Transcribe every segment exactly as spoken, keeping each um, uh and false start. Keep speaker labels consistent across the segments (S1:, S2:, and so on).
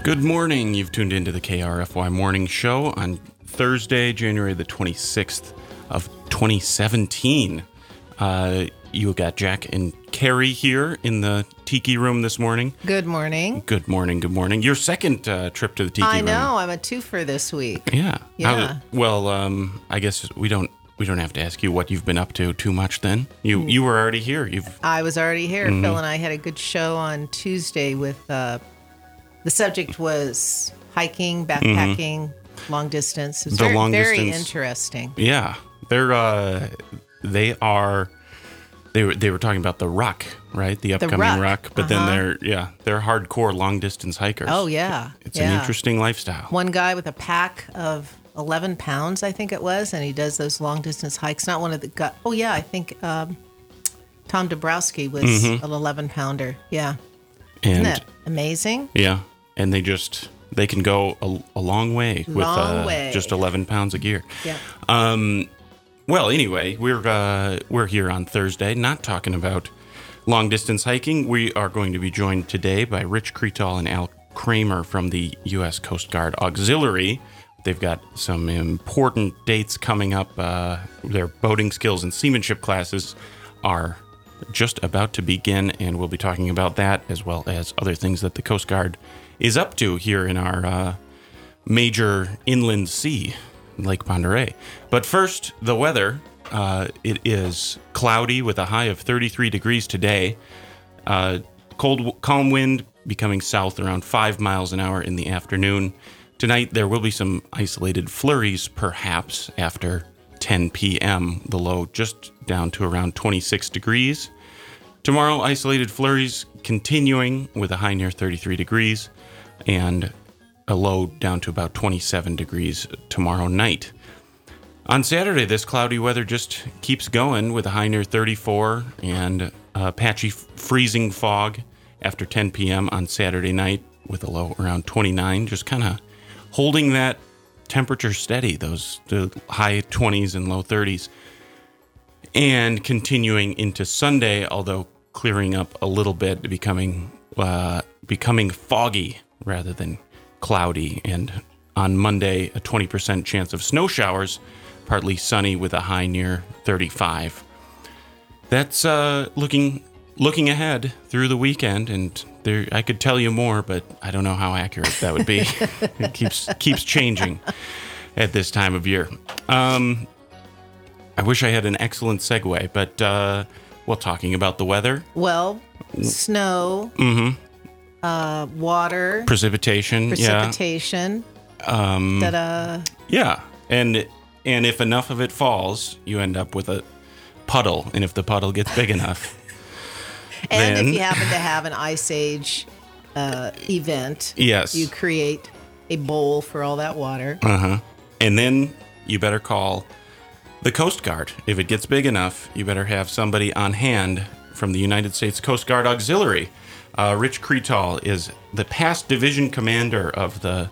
S1: Good morning. You've tuned into the K R F Y Morning Show on Thursday, January the twenty-sixth of twenty seventeen. Uh, you got Jack and Carrie here in the Tiki Room this morning.
S2: Good morning.
S1: Good morning. Good morning. Your second uh, trip to the Tiki
S2: I
S1: Room.
S2: I know. I'm a twofer this week.
S1: Yeah.
S2: Yeah.
S1: How, well, um, I guess we don't we don't have to ask you what you've been up to too much. Then you you were already here. You've.
S2: I was already here.
S1: Mm-hmm.
S2: Phil and I had a good show on Tuesday with. Uh, the subject was hiking, backpacking, mm-hmm. long distance. It was
S1: the
S2: very,
S1: long
S2: very
S1: distance.
S2: interesting.
S1: Yeah, they're uh, they are. They were they were talking about the Ruck, right? The upcoming
S2: the Ruck.
S1: Ruck, but
S2: uh-huh.
S1: then they're yeah they're hardcore long distance hikers.
S2: Oh yeah,
S1: it's
S2: yeah.
S1: an interesting lifestyle.
S2: One guy with a pack of eleven pounds, I think it was, and he does those long distance hikes. Not one of the gut. Oh yeah, I think um, Tom Dabrowski was mm-hmm. an eleven pounder. Yeah,
S1: and,
S2: isn't that amazing?
S1: Yeah, and they just they can go a, a long way
S2: long
S1: with uh,
S2: way.
S1: just eleven pounds of gear.
S2: Yeah.
S1: Um. Well, anyway, we're uh, we're here on Thursday, not talking about long distance hiking. We are going to be joined today by Rich Cretal and Al Kramer from the U S Coast Guard Auxiliary. They've got some important dates coming up. Uh, their boating skills and seamanship classes are just about to begin, and we'll be talking about that as well as other things that the Coast Guard is up to here in our uh, major inland sea, Lake Pend Oreille. But first, the weather. Uh, it is cloudy with a high of thirty-three degrees today. Uh, cold, calm wind becoming south around five miles an hour in the afternoon. Tonight, there will be some isolated flurries, perhaps, after ten p.m. The low just down to around twenty-six degrees. Tomorrow, isolated flurries continuing with a high near thirty-three degrees and a low down to about twenty-seven degrees tomorrow night. On Saturday, this cloudy weather just keeps going with a high near thirty-four and a patchy freezing fog after ten p.m. on Saturday night with a low around twenty-nine, just kind of holding that temperature steady, those the high twenties and low thirties. And continuing into Sunday, although clearing up a little bit, becoming uh, becoming foggy rather than cloudy. And on Monday, a twenty percent chance of snow showers, partly sunny with a high near thirty-five. That's uh, looking looking ahead through the weekend, and there I could tell you more, but I don't know how accurate that would be. It keeps keeps changing at this time of year. Um, I wish I had an excellent segue, but uh, well, talking about the weather.
S2: Well, snow,
S1: mm-hmm.
S2: uh, water,
S1: precipitation,
S2: precipitation.
S1: Yeah. Um,
S2: Ta-da.
S1: Yeah, and and if enough of it falls, you end up with a puddle, and if the puddle gets big enough,
S2: and
S1: then,
S2: if you happen to have an ice age uh, event,
S1: yes,
S2: you create a bowl for all that water.
S1: Uh huh. And then you better call the Coast Guard. If it gets big enough, you better have somebody on hand from the United States Coast Guard Auxiliary. Uh, Rich Cretal is the past division commander of the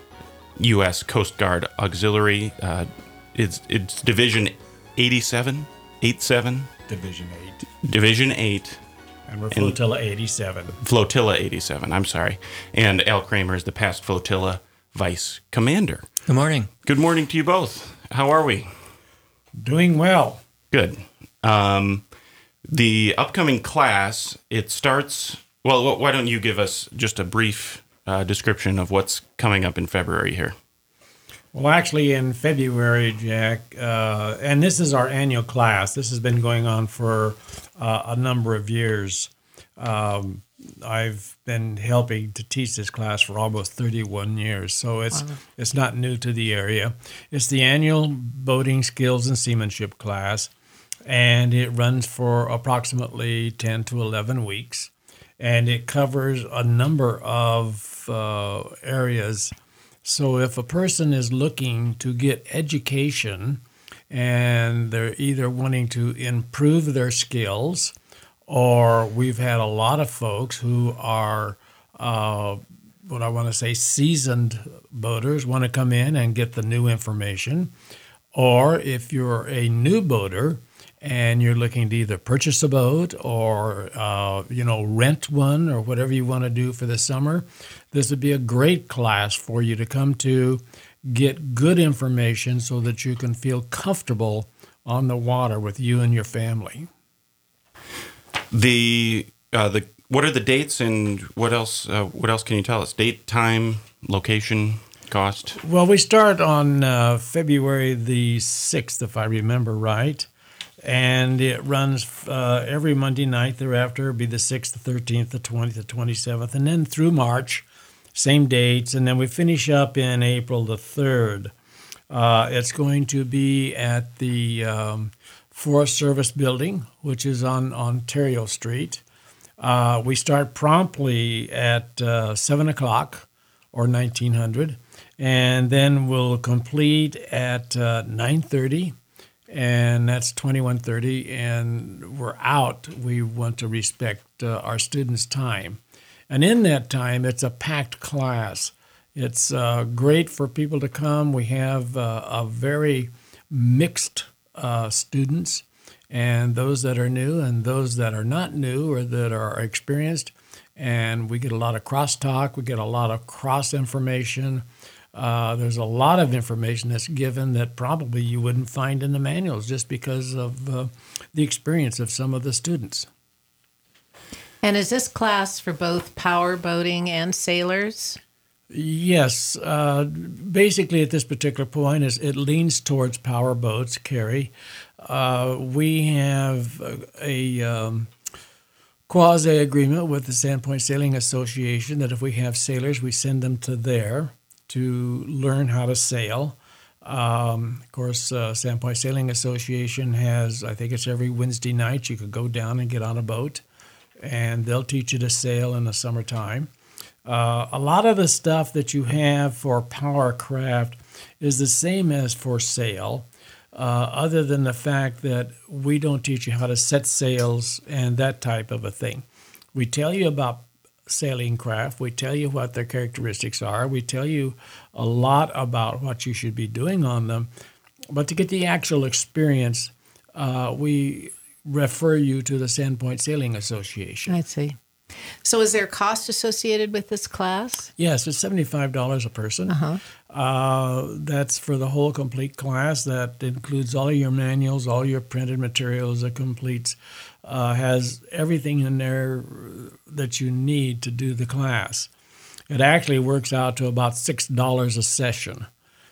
S1: U S Coast Guard Auxiliary. Uh, it's it's Division eighty-seven, eighty-seven.
S3: Division eight.
S1: Division eight.
S3: And we're Flotilla eighty-seven.
S1: Flotilla eighty-seven, I'm sorry. And Al Kramer is the past Flotilla Vice Commander.
S4: Good morning.
S1: Good morning to you both. How are we?
S3: Doing well.
S1: Good. Um, the upcoming class, it starts... Well, why don't you give us just a brief uh, description of what's coming up in February here?
S3: Well, actually, in February, Jack, uh, and this is our annual class. This has been going on for uh, a number of years. Um, I've been helping to teach this class for almost thirty-one years, so it's wow. it's not new to the area. It's the annual boating skills and seamanship class, and it runs for approximately ten to eleven weeks, and it covers a number of uh, areas. So if a person is looking to get education and they're either wanting to improve their skills, or we've had a lot of folks who are, uh, what I want to say, seasoned boaters, want to come in and get the new information. Or if you're a new boater and you're looking to either purchase a boat or, uh, you know, rent one or whatever you want to do for the summer, this would be a great class for you to come to, get good information so that you can feel comfortable on the water with you and your family.
S1: The uh, the what are the dates and what else? Uh, what else can you tell us? Date, time, location, cost.
S3: Well, we start on uh, February the sixth, if I remember right, and it runs uh, every Monday night thereafter. It'll be the sixth, the thirteenth, the twentieth, the twenty-seventh, and then through March, same dates, and then we finish up in April the third. Uh, it's going to be at the um, Forest Service building, which is on Ontario Street. Uh, we start promptly at uh, seven o'clock or nineteen hundred, and then we'll complete at uh, nine thirty, and that's twenty-one thirty, and we're out. We want to respect uh, our students' time. And in that time, it's a packed class. It's uh, great for people to come. We have uh, a very mixed uh, students, and those that are new and those that are not new or that are experienced. And we get a lot of crosstalk. We get a lot of cross information. Uh, there's a lot of information that's given that probably you wouldn't find in the manuals just because of uh, the experience of some of the students.
S2: And is this class for both power boating and sailors?
S3: Yes. Uh, basically, at this particular point, is it leans towards power boats, Carrie. Uh, we have a, a um, quasi-agreement with the Sandpoint Sailing Association that if we have sailors, we send them to there to learn how to sail. Um, of course, uh, Sandpoint Sailing Association has, I think it's every Wednesday night, you could go down and get on a boat, and they'll teach you to sail in the summertime. Uh, a lot of the stuff that you have for power craft is the same as for sail, uh, other than the fact that we don't teach you how to set sails and that type of a thing. We tell you about sailing craft. We tell you what their characteristics are. We tell you a lot about what you should be doing on them. But to get the actual experience, uh, we refer you to the Sandpoint Sailing Association.
S2: I see. So is there cost associated with this class?
S3: Yes, it's seventy-five dollars a person.
S2: Uh-huh.
S3: Uh, that's for the whole complete class. That includes all your manuals, all your printed materials. It completes, uh, has everything in there that you need to do the class. It actually works out to about six dollars a session.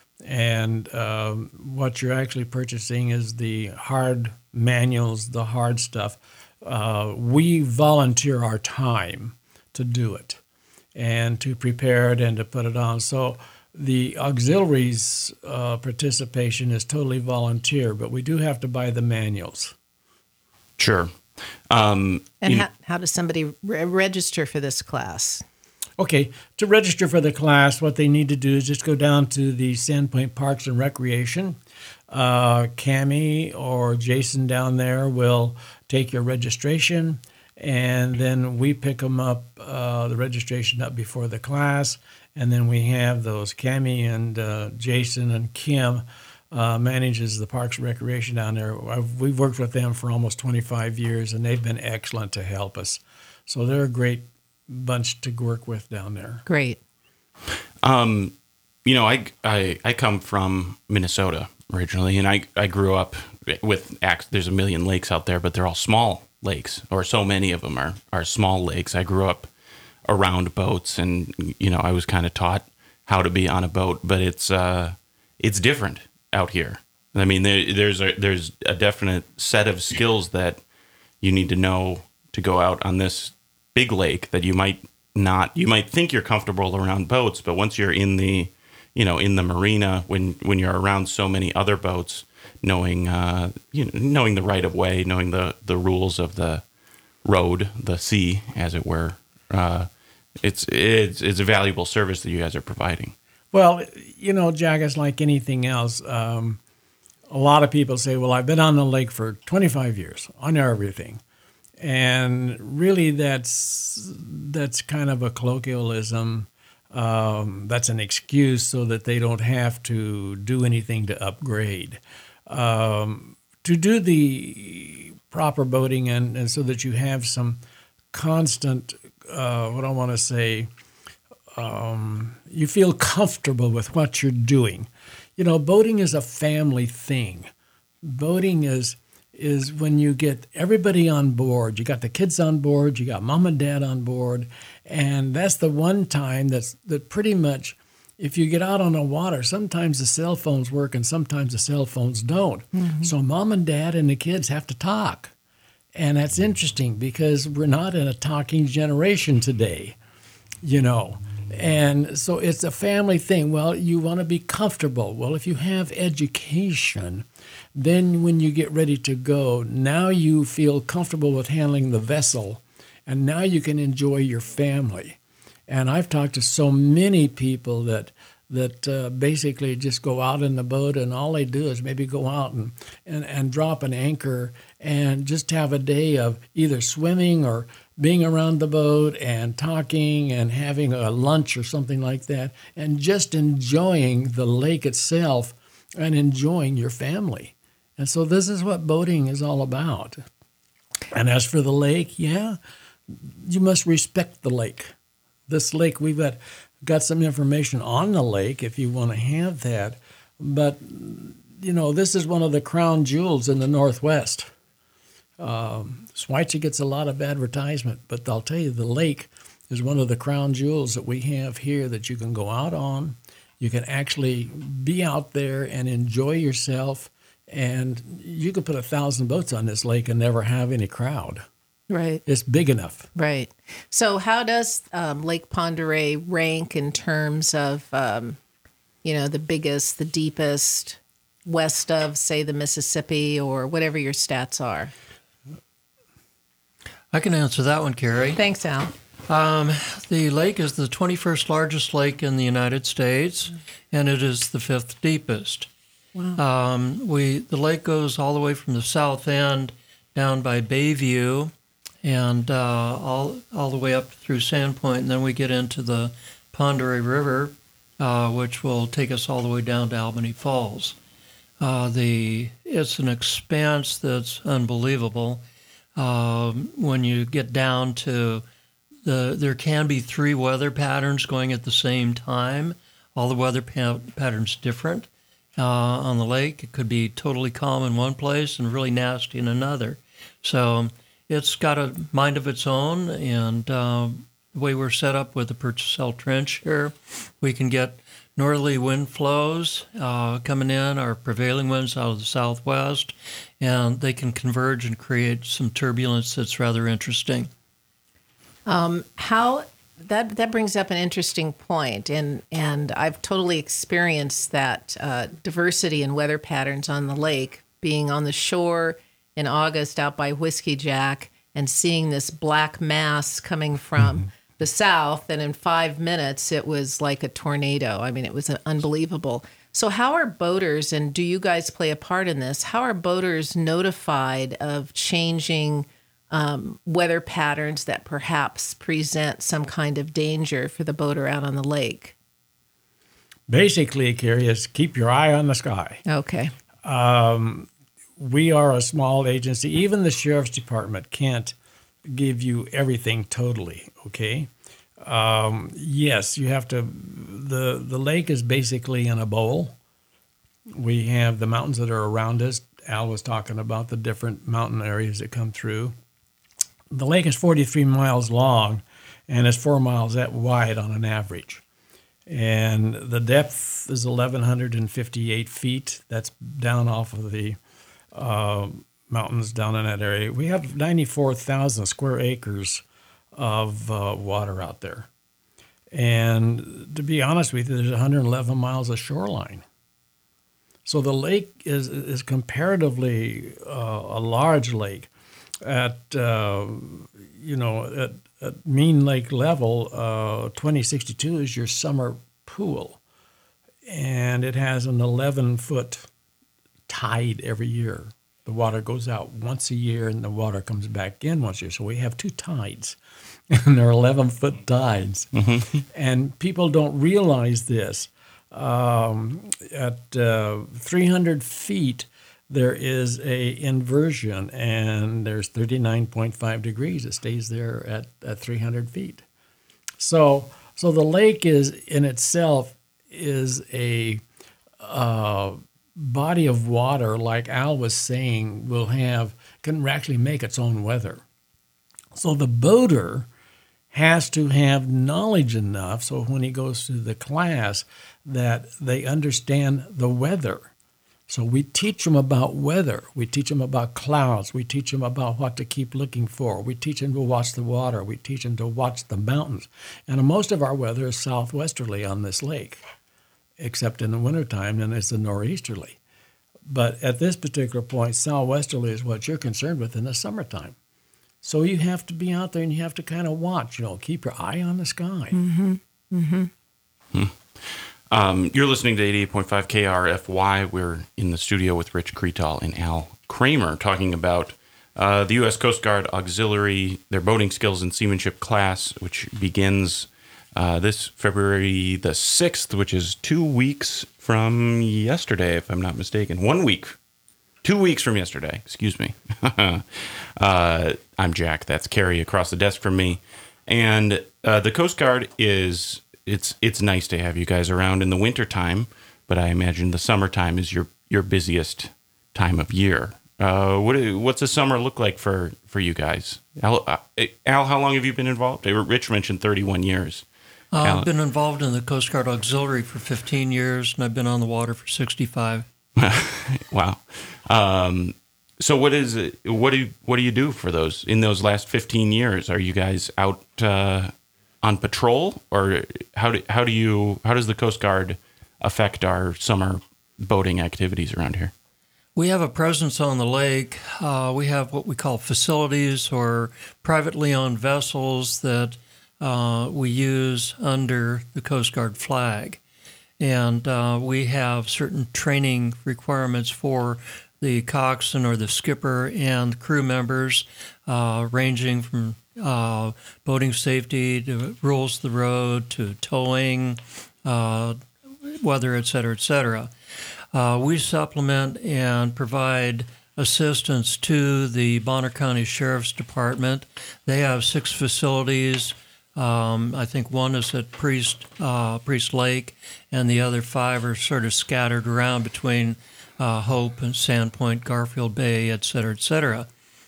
S3: And um, what you're actually purchasing is the hard manuals, the hard stuff. Uh, we volunteer our time to do it and to prepare it and to put it on. So the auxiliaries uh, participation is totally volunteer, but we do have to buy the manuals.
S1: Sure. Um,
S2: and how, how does somebody re- register for this class?
S3: Okay, to register for the class, what they need to do is just go down to the Sandpoint Parks and Recreation. Uh, Cammie or Jason down there will take your registration, and then we pick them up, uh, the registration up before the class, and then we have those. Cammie and uh, Jason and Kim uh, manages the Parks and Recreation down there. I've, we've worked with them for almost twenty-five years, and they've been excellent to help us. So they're a great bunch to work with down there.
S2: Great.
S1: Um, you know, I, I, I come from Minnesota originally, and I, I grew up with, there's a million lakes out there, but they're all small lakes, or so many of them are, are small lakes. I grew up around boats, and, you know, I was kind of taught how to be on a boat, but it's, uh, it's different out here. I mean, there, there's a, there's a definite set of skills that you need to know to go out on this big lake that you might not, you might think you're comfortable around boats, but once you're in the, you know, in the marina, when, when you're around so many other boats, knowing, uh, you know, knowing the right of way, knowing the, the rules of the road, the sea, as it were, uh, it's, it's, it's a valuable service that you guys are providing.
S3: Well, you know, Jack, it's like anything else. Um, a lot of people say, well, I've been on the lake for twenty-five years. I know everything. And really, that's that's kind of a colloquialism. Um, that's an excuse so that they don't have to do anything to upgrade. Um, to do the proper boating and, and so that you have some constant, uh, what I want to say, um, you feel comfortable with what you're doing. You know, boating is a family thing. Boating is is when you get everybody on board. You got the kids on board, you got mom and dad on board, and that's the one time that's that pretty much, if you get out on the water, sometimes the cell phones work and sometimes the cell phones don't. Mm-hmm. So mom and dad and the kids have to talk. And that's interesting because we're not in a talking generation today, you know. And so it's a family thing. Well, you want to be comfortable. Well, if you have education, then when you get ready to go, now you feel comfortable with handling the vessel, and now you can enjoy your family. And I've talked to so many people that that uh, basically just go out in the boat, and all they do is maybe go out and, and, and drop an anchor and just have a day of either swimming or being around the boat and talking and having a lunch or something like that, and just enjoying the lake itself and enjoying your family. And so this is what boating is all about. And as for the lake, yeah, you must respect the lake. This lake, we've got, got some information on the lake if you want to have that. But, you know, this is one of the crown jewels in the Northwest. Um, Schweitzer gets a lot of advertisement, but I'll tell you, the lake is one of the crown jewels that we have here that you can go out on. You can actually be out there and enjoy yourself, and you can put a thousand boats on this lake and never have any crowd.
S2: Right.
S3: It's big enough.
S2: Right. So how does um, Lake Pend Oreille rank in terms of, um, you know, the biggest, the deepest, west of, say, the Mississippi or whatever your stats are?
S4: I can answer that one, Carrie.
S2: Thanks, Al.
S4: Um, the lake is the twenty-first largest lake in the United States, and it is the fifth deepest. Wow. Um, we the lake goes all the way from the south end down by Bayview and uh, all all the way up through Sandpoint, and then we get into the Pend Oreille River, uh, which will take us all the way down to Albany Falls. Uh, the it's an expanse that's unbelievable. Um, when you get down to the, there can be three weather patterns going at the same time. All the weather pa- patterns different uh, on the lake. It could be totally calm in one place and really nasty in another. So it's got a mind of its own, and uh, the way we're set up with the Purchase-Sell Trench here, we can get northerly wind flows uh, coming in, our prevailing winds out of the southwest, and they can converge and create some turbulence that's rather interesting.
S2: Um, how that that brings up an interesting point, and and I've totally experienced that uh, diversity in weather patterns on the lake, being on the shore in August out by Whiskey Jack and seeing this black mass coming from mm-hmm. the south, and in five minutes it was like a tornado. I mean, it was unbelievable. So how are boaters, and do you guys play a part in this, how are boaters notified of changing um, weather patterns that perhaps present some kind of danger for the boater out on the lake?
S3: Basically, Carrie, is keep your eye on the sky.
S2: Okay.
S3: Um, we are a small agency. Even the sheriff's department can't give you everything totally, okay? Um, yes, you have to, the, the lake is basically in a bowl. We have the mountains that are around us. Al was talking about the different mountain areas that come through. The lake is forty-three miles long, and it's four miles that wide on an average. And the depth is eleven fifty-eight feet. That's down off of the uh, mountains down in that area. We have ninety-four thousand square acres of uh, water out there. And to be honest with you, there's one hundred eleven miles of shoreline. So the lake is is comparatively uh, a large lake. At, uh, you know, at, at mean lake level, uh, twenty sixty-two is your summer pool. And it has an eleven-foot tide every year. The water goes out once a year, and the water comes back in once a year. So we have two tides, and they're eleven-foot tides. Mm-hmm. And people don't realize this. Um, at uh, three hundred feet, there is a inversion, and there's thirty-nine point five degrees. It stays there at, at three hundred feet. So, so the lake is in itself is a uh, body of water, like Al was saying, will have can actually make its own weather. So the boater has to have knowledge enough so when he goes through the class that they understand the weather. So we teach them about weather. We teach them about clouds. We teach them about what to keep looking for. We teach them to watch the water. We teach them to watch the mountains. And most of our weather is southwesterly on this lake, except in the wintertime, and it's a nor'easterly. But at this particular point, southwesterly is what you're concerned with in the summertime. So you have to be out there and you have to kind of watch, you know, keep your eye on the sky.
S2: Mm-hmm. Mm-hmm.
S1: Hmm. Um, you're listening to eighty-eight point five K R F Y. We're in the studio with Rich Cretal and Al Kramer talking about uh, the U S Coast Guard Auxiliary, their boating skills and seamanship class, which begins uh, this February the sixth, which is two weeks from yesterday, if I'm not mistaken. One week. Two weeks from yesterday, excuse me. uh, I'm Jack. That's Carrie across the desk from me. And uh, the Coast Guard is, it's it's nice to have you guys around in the wintertime, but I imagine the summertime is your, your busiest time of year. Uh, what What's the summer look like for, for you guys? Al, uh, Al, how long have you been involved? Rich mentioned thirty-one years.
S4: Uh,
S1: Al,
S4: I've been involved in the Coast Guard Auxiliary for fifteen years, and I've been on the water for sixty-five.
S1: Wow. Um, so what is it? What do you, what do you do for those in those last fifteen years? Are you guys out uh, on patrol, or how do how do you how does the Coast Guard affect our summer boating activities around here?
S4: We have a presence on the lake. Uh, we have what we call facilities or privately owned vessels that uh, we use under the Coast Guard flag. And uh, we have certain training requirements for the coxswain or the skipper and crew members, uh, ranging from uh, boating safety to rules of the road to towing, uh, weather, et cetera, et cetera. Uh, we supplement and provide assistance to the Bonner County Sheriff's Department. They have six facilities. Um, I think one is at Priest uh, Priest Lake, and the other five are sort of scattered around between uh, Hope and Sandpoint, Garfield Bay, et cetera, et cetera.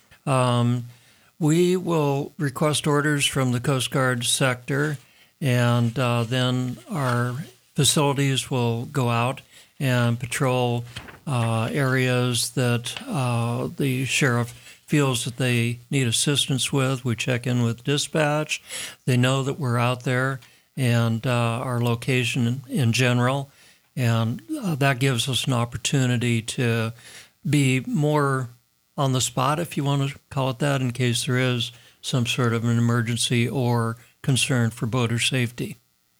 S4: Um, we will request orders from the Coast Guard sector, and uh, then our facilities will go out and patrol uh, areas that uh, the sheriff feels that they need assistance with. We check in with dispatch. They know that we're out there and uh, our location in, in general, and uh, that gives us an opportunity to be more on the spot, if you want to call it that, in case there is some sort of an emergency or concern for boater safety.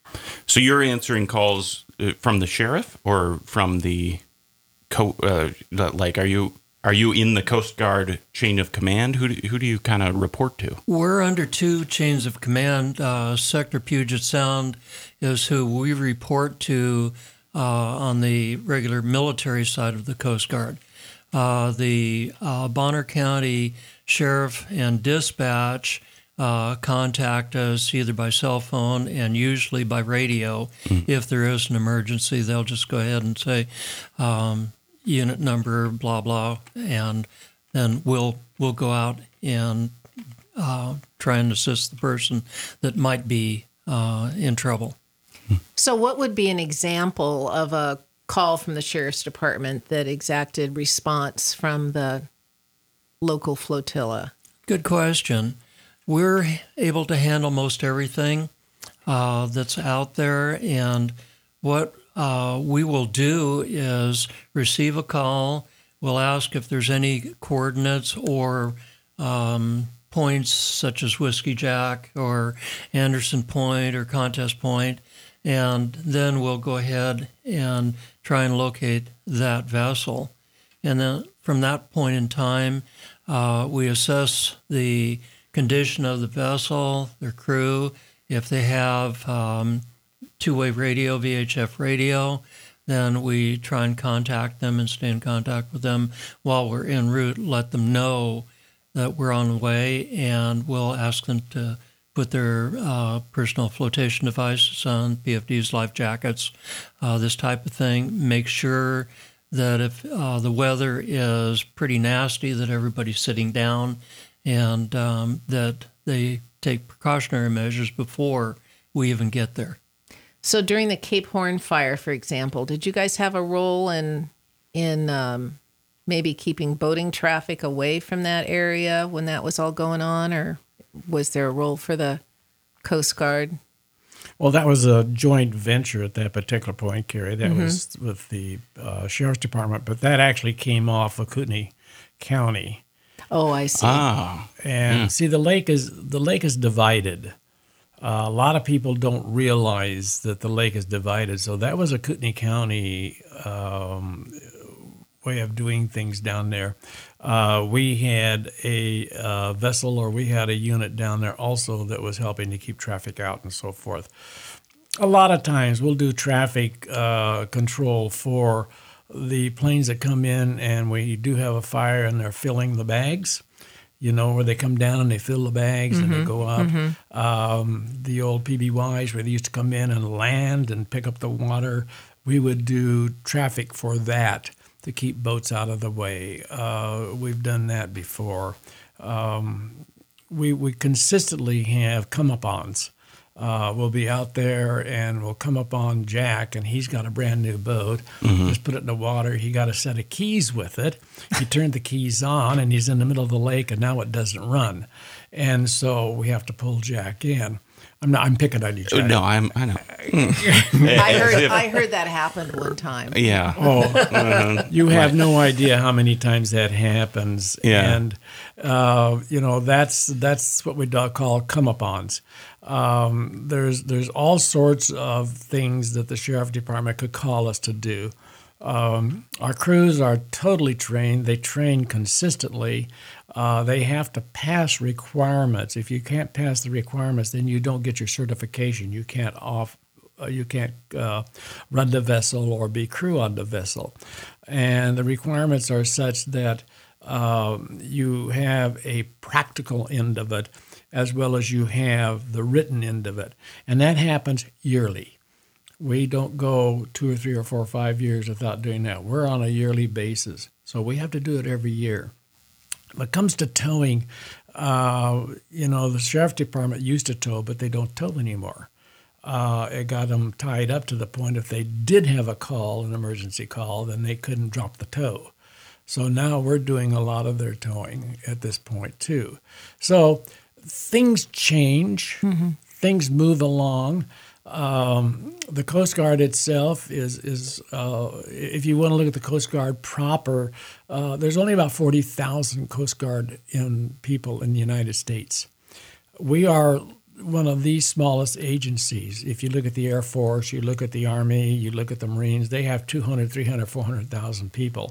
S1: So you're answering calls from the sheriff or from the, co- uh, like, are you are you in the Coast Guard chain of command? Who do, who do you kind of report to?
S4: We're under two chains of command. Uh, Sector Puget Sound is who we report to uh, on the regular military side of the Coast Guard. Uh, the uh, Bonner County Sheriff and Dispatch uh, contact us either by cell phone and usually by radio. Mm. If there is an emergency, they'll just go ahead and say, um, unit number, blah, blah, and then we'll we'll go out and uh, try and assist the person that might be uh, in trouble.
S2: So what would be an example of a call from the Sheriff's Department that exacted response from the local flotilla?
S4: Good question. We're able to handle most everything uh, that's out there, and what uh, we will do is receive a call. We'll ask if there's any coordinates or um, points such as Whiskey Jack or Anderson Point or Contest Point, and then we'll go ahead and try and locate that vessel. And then from that point in time, uh, we assess the condition of the vessel, their crew, if they have um, two-way radio, V H F radio, then we try and contact them and stay in contact with them while we're en route, let them know that we're on the way, and we'll ask them to put their uh, personal flotation devices on, P F Ds, life jackets, uh, this type of thing. Make sure that if uh, the weather is pretty nasty, that everybody's sitting down, and um, that they take precautionary measures before we even get there.
S2: So during the Cape Horn fire, for example, did you guys have a role in in um, maybe keeping boating traffic away from that area when that was all going on, or was there a role for the Coast Guard?
S3: Well, that was a joint venture at that particular point, Carrie. That mm-hmm. was with the uh, Sheriff's Department, but that actually came off of Kootenai County.
S2: Oh, I see.
S1: Ah,
S3: and yeah. see, the lake is the lake is divided. Uh, a lot of people don't realize that the lake is divided. So that was a Kootenai County um, way of doing things down there. Uh, we had a uh, vessel, or we had a unit down there also that was helping to keep traffic out and so forth. A lot of times we'll do traffic uh, control for the planes that come in, and we do have a fire and they're filling the bags. You know, where they come down and they fill the bags mm-hmm. and they go up. Mm-hmm. Um, the old P B Ys where they used to come in and land and pick up the water. We would do traffic for that to keep boats out of the way. Uh, we've done that before. Um, we we consistently have come-up-ons. Uh, we'll be out there and we'll come up on Jack, and he's got a brand new boat. Mm-hmm. Just put it in the water. He got a set of keys with it. He turned the keys on, and he's in the middle of the lake, and now it doesn't run. And so we have to pull Jack in. I'm not. I'm picking on you, Jack.
S1: No, I'm. I know.
S2: I heard. I heard that happened one time.
S1: Yeah.
S3: Oh, uh, you have right. no idea how many times that happens.
S1: Yeah.
S3: And uh, you know that's that's what we call come-up-ons. Um, there's there's all sorts of things that the Sheriff Department could call us to do. Um, our crews are totally trained. They train consistently. Uh, they have to pass requirements. If you can't pass the requirements, then you don't get your certification. You can't off, uh, you can't uh, run the vessel or be crew on the vessel. And the requirements are such that uh, you have a practical end of it, as well as you have the written end of it. And that happens yearly. We don't go two or three or four or five years without doing that. We're on a yearly basis. So we have to do it every year. When it comes to towing, uh, you know, the Sheriff Department used to tow, but they don't tow anymore. Uh, it got them tied up to the point if they did have a call, an emergency call, then they couldn't drop the tow. So now we're doing a lot of their towing at this point too. So things change, mm-hmm. things move along. Um, the Coast Guard itself is, is uh, if you want to look at the Coast Guard proper, uh, there's only about forty thousand Coast Guard in people in the United States. We are one of the smallest agencies. If you look at the Air Force, you look at the Army, you look at the Marines, they have two hundred, three hundred, four hundred thousand people.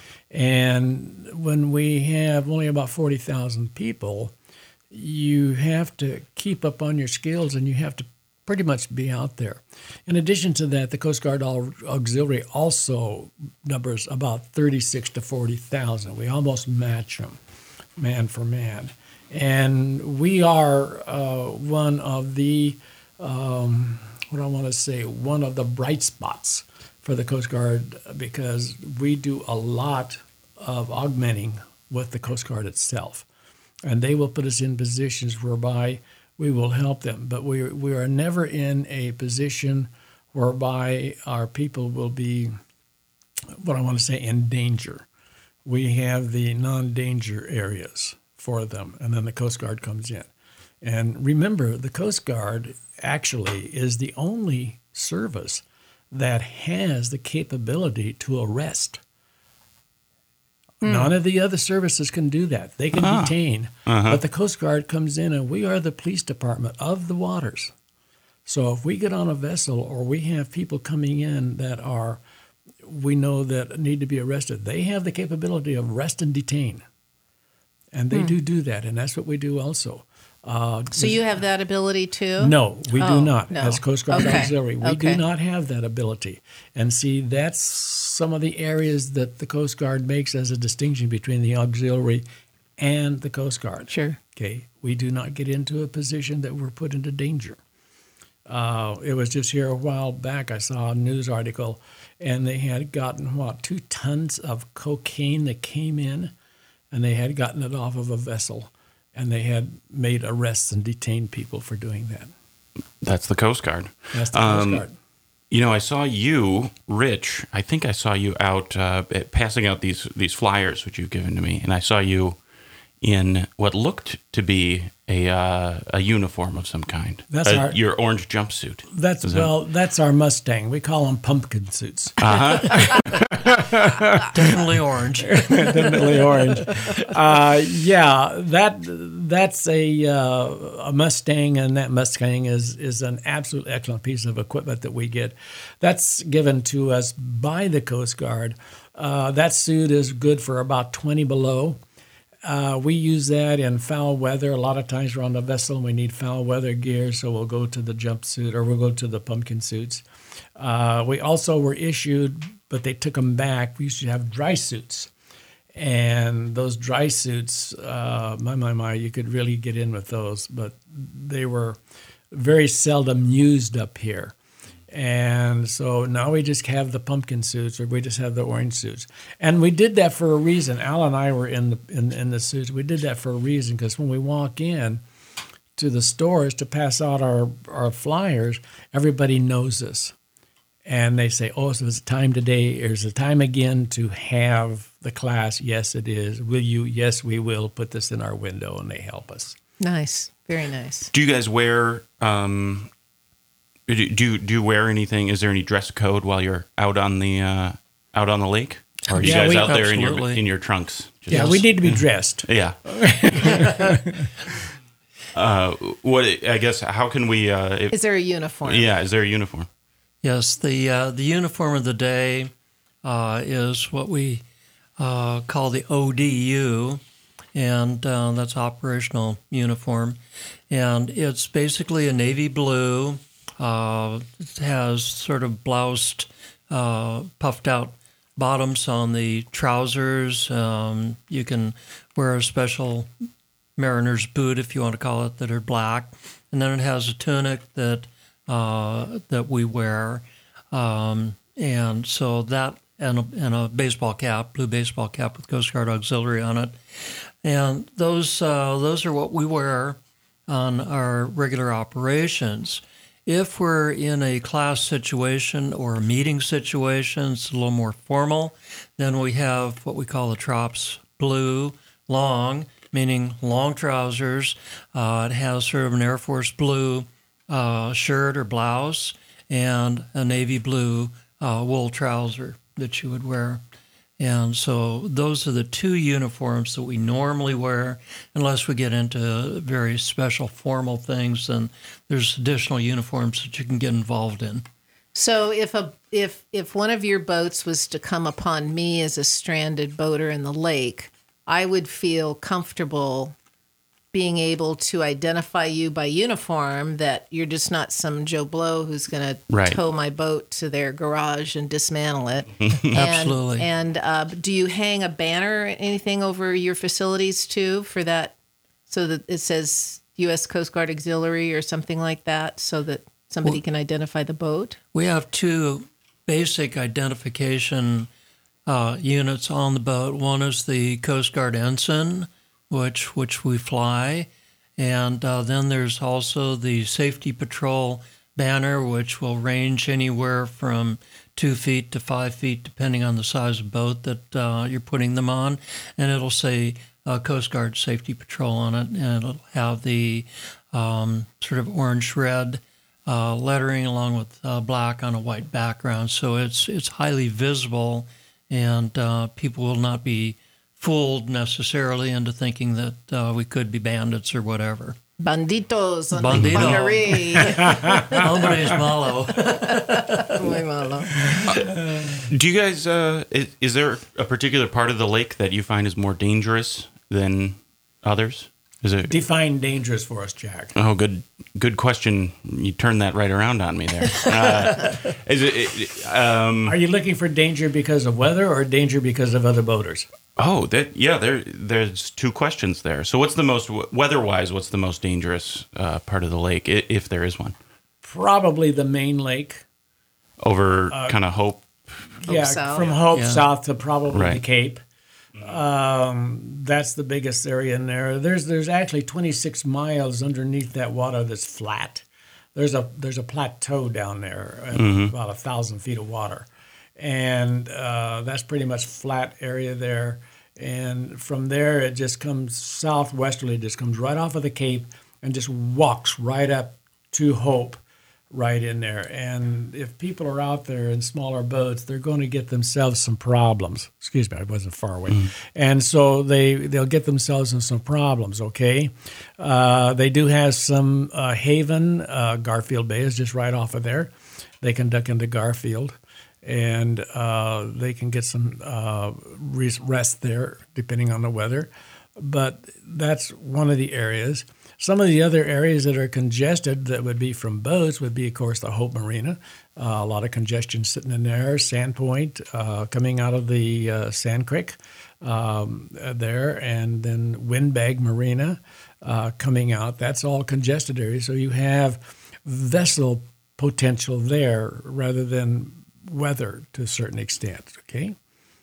S3: And when we have only about forty thousand people, you have to keep up on your skills, and you have to pretty much be out there. In addition to that, the Coast Guard Auxiliary also numbers about thirty-six to forty thousand. We almost match them, man for man. And we are uh, one of the, um, what do I want to say, one of the bright spots for the Coast Guard, because we do a lot of augmenting with the Coast Guard itself. And they will put us in positions whereby we will help them, but we we are never in a position whereby our people will be, what I want to say, in danger. We have the non-danger areas for them, and then the Coast Guard comes in. And remember, the Coast Guard actually is the only service that has the capability to arrest. Mm. None of the other services can do that. They can uh-huh. detain, uh-huh. but the Coast Guard comes in, and we are the police department of the waters. So if we get on a vessel, or we have people coming in that are, we know that need to be arrested, they have the capability of arrest and detain. And they do do that, and that's what we do also. Uh,
S2: So you have that ability too?
S3: No, we
S2: Oh,
S3: do not.
S2: no.
S3: As Coast Guard
S2: Okay.
S3: Auxiliary, we
S2: Okay.
S3: do not have that ability. And see, that's some of the areas that the Coast Guard makes as a distinction between the auxiliary and the Coast Guard.
S2: Sure.
S3: Okay, we do not get into a position that we're put into danger. Uh, it was just here a while back, I saw a news article, and they had gotten, what, two tons of cocaine that came in, and they had gotten it off of a vessel, and they had made arrests and detained people for doing that.
S1: That's the Coast Guard.
S3: That's the Coast
S1: Um,
S3: Guard.
S1: You know, I saw you, Rich. I think I saw you out uh, at- passing out these these flyers which you've given to me, and I saw you in what looked to be a uh, a uniform of some kind.
S3: That's
S1: Uh,
S3: our-
S1: your orange jumpsuit.
S3: That's
S1: Is that-
S3: well. That's our Mustang. We call them pumpkin suits.
S4: Definitely orange.
S3: Definitely orange. Uh, yeah, that that's a uh, a Mustang, and that Mustang is is an absolute excellent piece of equipment that we get. That's given to us by the Coast Guard. Uh, that suit is good for about twenty below. Uh, we use that in foul weather. A lot of times we're on the vessel and we need foul weather gear, so we'll go to the jumpsuit or we'll go to the pumpkin suits. Uh, we also were issued, but they took them back. We used to have dry suits. And those dry suits, uh, my, my, my, you could really get in with those, but they were very seldom used up here. And so now we just have the pumpkin suits, or we just have the orange suits. And we did that for a reason. Al and I were in the in, in the suits. We did that for a reason, because when we walk in to the stores to pass out our, our flyers, everybody knows us. And they say, oh, so it's time today. Is the time again to have the class? Yes, it is. Will you? Yes, we will. Put this in our window, and they help us.
S2: Nice. Very nice.
S1: Do you guys wear? Um, do you do you wear anything? Is there any dress code while you're out on the uh, out on the lake? Or are you
S3: Yeah,
S1: guys
S3: we-
S1: out there in your
S4: Absolutely.
S1: in your trunks? Just-
S3: Yeah, we need to be dressed.
S1: Yeah. uh, what I guess? How can we? Uh, if,
S2: Is there a uniform?
S1: yeah. Is there a uniform?
S4: Yes, the uh, the uniform of the day uh, is what we uh, call the O D U, and uh, that's operational uniform, and it's basically a navy blue. Uh, it has sort of bloused, uh, puffed out bottoms on the trousers. Um, you can wear a special mariner's boot, if you want to call it, that are black, and then it has a tunic that. Uh, that we wear, um, and so that and a, and a baseball cap, blue baseball cap with Coast Guard Auxiliary on it, and those uh, those are what we wear on our regular operations. If we're in a class situation or a meeting situation, it's a little more formal. Then we have what we call the Trops Blue Long, meaning long trousers. Uh, it has sort of an Air Force blue. Uh, shirt or blouse and a navy blue uh, wool trouser that you would wear. And so those are the two uniforms that we normally wear, unless we get into very special formal things, and there's additional uniforms that you can get involved in.
S2: So if a if if one of your boats was to come upon me as a stranded boater in the lake, I would feel comfortable being able to identify you by uniform, that you're just not some Joe Blow who's going to
S1: Right.
S2: tow my boat to their garage and dismantle it. And,
S4: Absolutely.
S2: And uh, do you hang a banner or anything over your facilities too for that, so that it says U S Coast Guard Auxiliary or something like that, so that somebody can identify the boat?
S4: We have two basic identification uh, units on the boat. One is the Coast Guard ensign, which which we fly, and uh, then there's also the Safety Patrol banner, which will range anywhere from two feet to five feet, depending on the size of boat that uh, you're putting them on, and it'll say uh, Coast Guard Safety Patrol on it, and it'll have the um, sort of orange-red uh, lettering along with uh, black on a white background. So it's it's highly visible, and uh, people will not be fooled necessarily into thinking that uh, we could be bandits or whatever.
S2: Banditos on
S4: Bandito.
S2: the Monterey.
S4: Hombres malo.
S2: Muy malo.
S1: Do you guys? Uh, is, is there a particular part of the lake that you find is more dangerous than others? Is it
S3: Define dangerous for us, Jack.
S1: Oh, good, good question. You turned that right around on me there. Uh, is it? it um,
S3: Are you looking for danger because of weather or danger because of other boaters?
S1: oh, that yeah. There, there's two questions there. So, what's the most weather-wise? What's the most dangerous uh, part of the lake, i- if there is one?
S3: Probably the main lake.
S1: Over kind of Hope.
S3: yeah,
S2: South.
S3: from Hope
S4: Yeah.
S3: south to probably
S1: Right.
S3: the Cape. Um, that's the biggest area in there. There's there's actually twenty-six miles underneath that water that's flat. There's a there's a plateau down there, at about a thousand feet of water, and uh, that's pretty much flat area there. And from there, it just comes southwesterly, just comes right off of the Cape and just walks right up to Hope, right in there. And if people are out there in smaller boats, they're going to get themselves some problems. Excuse me, I wasn't far away. And so they, they'll get themselves in some problems, okay? Uh, they do have some uh, haven. Uh, Garfield Bay is just right off of there. They can duck into Garfield, and uh, they can get some uh, res- rest there, depending on the weather. But that's one of the areas. Some of the other areas that are congested that would be from boats would be, of course, the Hope Marina. Uh, a lot of congestion sitting in there. Sandpoint uh, coming out of the uh, Sand Creek um, there, and then Windbag Marina uh, coming out. That's all congested areas. So you have vessel potential there rather than weather to a certain extent. Okay.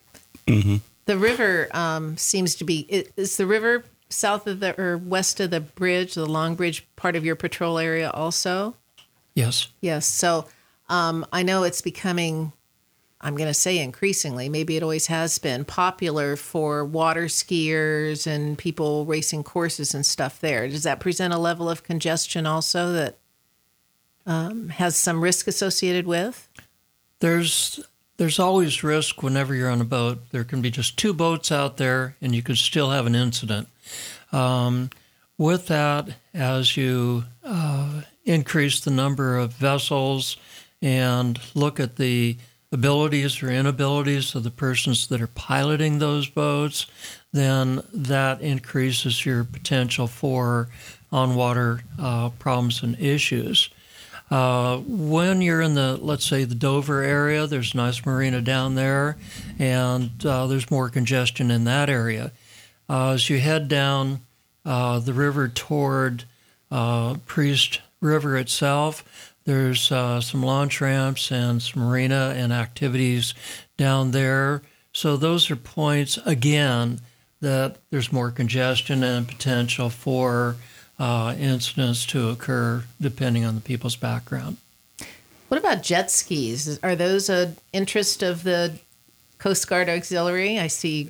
S2: The river um, seems to be, i- is the river south of the, or west of the bridge, the Long Bridge, part of your patrol area also?
S4: Yes.
S2: Yes. So um, I know it's becoming, I'm going to say increasingly, maybe it always has been, popular for water skiers and people racing courses and stuff there. Does that present a level of congestion also that um, has some risk associated with?
S4: There's there's always risk whenever you're on a boat. There can be just two boats out there, and you could still have an incident. Um, with that, as you uh, increase the number of vessels and look at the abilities or inabilities of the persons that are piloting those boats, then that increases your potential for on-water uh, problems and issues. Uh, when you're in the, let's say, the Dover area, there's a nice marina down there, and uh, there's more congestion in that area. Uh, as you head down uh, the river toward uh, Priest River itself, there's uh, some launch ramps and some marina and activities down there. So those are points, again, that there's more congestion and potential for Uh, incidents to occur depending on the people's background.
S2: What about jet skis? Are those an interest of the Coast Guard Auxiliary? I see.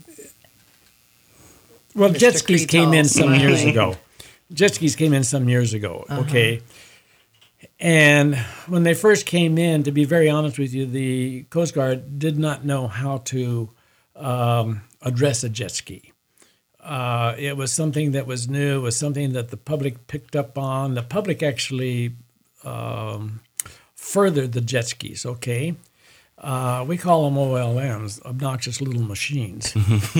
S3: Well, jet
S2: Mister
S3: skis came in
S2: Creedtall
S3: some years
S2: smiling.
S3: ago. Jet skis came in some years ago, okay? And when they first came in, to be very honest with you, the Coast Guard did not know how to um, address a jet ski. Uh, it was something that was new. It was something that the public picked up on. The public actually um, furthered the jet skis, okay? Uh, we call them O L Ms, obnoxious little machines.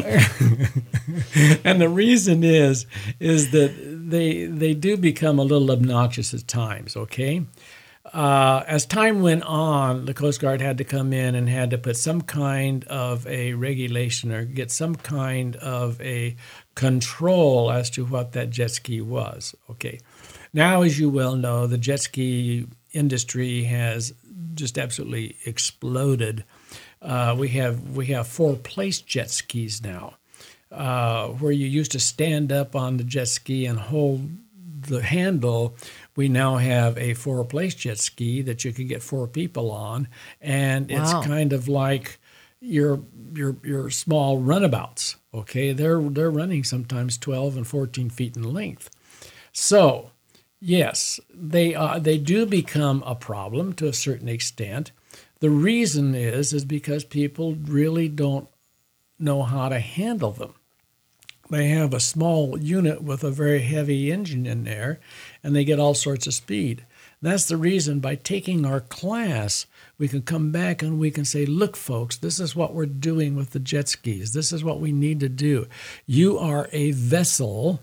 S3: And the reason is is that they they do become a little obnoxious at times, okay? Uh, as time went on, the Coast Guard had to come in and had to put some kind of a regulation or get some kind of a control as to what that jet ski was. Okay. Now, as you well know, the jet ski industry has just absolutely exploded. Uh, we have we have four-place jet skis now, uh, where you used to stand up on the jet ski and hold the handle. We now have a four-place jet ski that you can get four people on, and it's
S2: Wow.
S3: kind of like your your your small runabouts. Okay, they're they're running sometimes twelve and fourteen feet in length. So, yes, they uh, they do become a problem to a certain extent. The reason is is because people really don't know how to handle them. They have a small unit with a very heavy engine in there, and they get all sorts of speed. That's the reason by taking our class, we can come back and we can say, look, folks, this is what we're doing with the jet skis. This is what we need to do. You are a vessel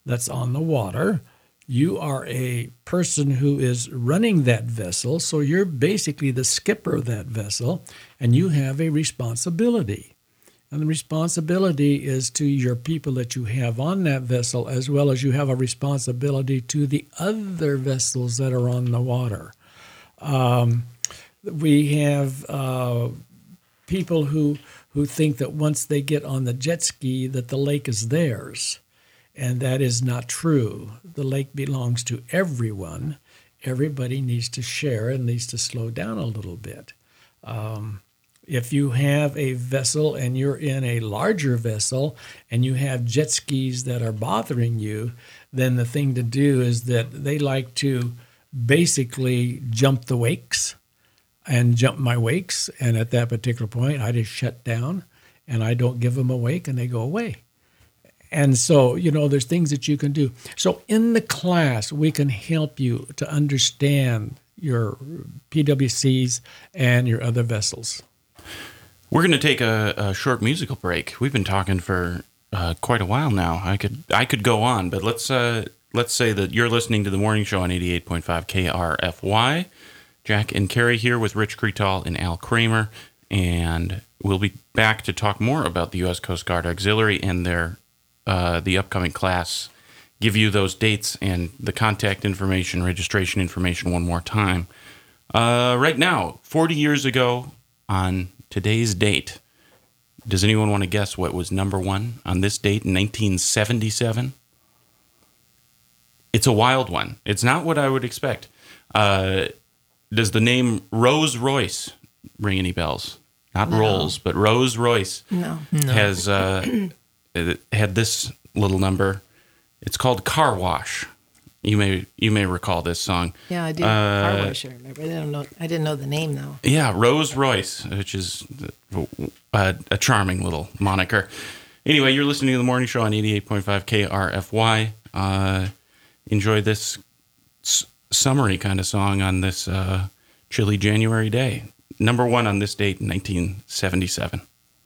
S3: that's on the water. You are a person who is running that vessel, so you're basically the skipper of that vessel, and you have a responsibility. And the responsibility is to your people that you have on that vessel, as well as you have a responsibility to the other vessels that are on the water. Um, we have uh, people who who think that once they get on the jet ski that the lake is theirs. And that is not true. The lake belongs to everyone. Everybody needs to share and needs to slow down a little bit. Um, if you have a vessel and you're in a larger vessel and you have jet skis that are bothering you, then the thing to do is that they like to basically jump the wakes and jump my wakes. And at that particular point, I just shut down and I don't give them a wake and they go away. And so, you know, there's things that you can do. So in the class, we can help you to understand your P W Cs and your other vessels.
S1: We're going to take a, a short musical break. We've been talking for uh, quite a while now. I could I could go on, but let's uh, let's say that you're listening to the morning show on eighty-eight point five K R F Y. Jack and Carrie here with Rich Cretal and Al Kramer, and we'll be back to talk more about the U S Coast Guard Auxiliary and their Uh, the upcoming class, give you those dates and the contact information, registration information one more time. Uh, right now, forty years ago on today's date, does anyone want to guess what was number one on this date in nineteen seventy-seven? It's a wild one. It's not what I would expect. Uh, does the name Rose Royce ring any bells? Not
S2: No.
S1: Rolls, but Rose Royce
S2: No.
S4: No.
S1: has... Uh, It had this little number. It's called Car Wash. You may you may recall this song.
S2: Yeah, I do.
S1: Uh,
S2: Car wash, I remember. I didn't know. I didn't know the name though.
S1: Yeah, Rose Royce, which is a, a charming little moniker. Anyway, you're listening to the morning show on eighty-eight point five K R F Y. Uh, enjoy this s- summary kind of song on this uh, chilly January day. Number one on this date in nineteen seventy-seven.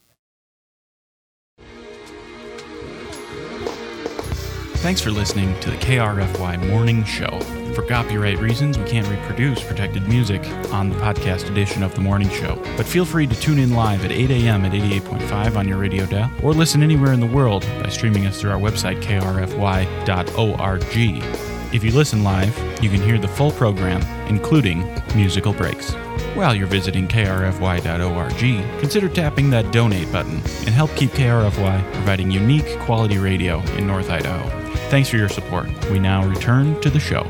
S1: Thanks for listening to the K R F Y Morning Show. For copyright reasons, we can't reproduce protected music on the podcast edition of the Morning Show. But feel free to tune in live at eight a.m. at eighty-eight point five on your radio dial, or listen anywhere in the world by streaming us through our website, K R F Y dot org. If you listen live, you can hear the full program, including musical breaks. While you're visiting K R F Y dot org, consider tapping that donate button and help keep K R F Y providing unique quality radio in North Idaho. Thanks for your support. We now return to the show.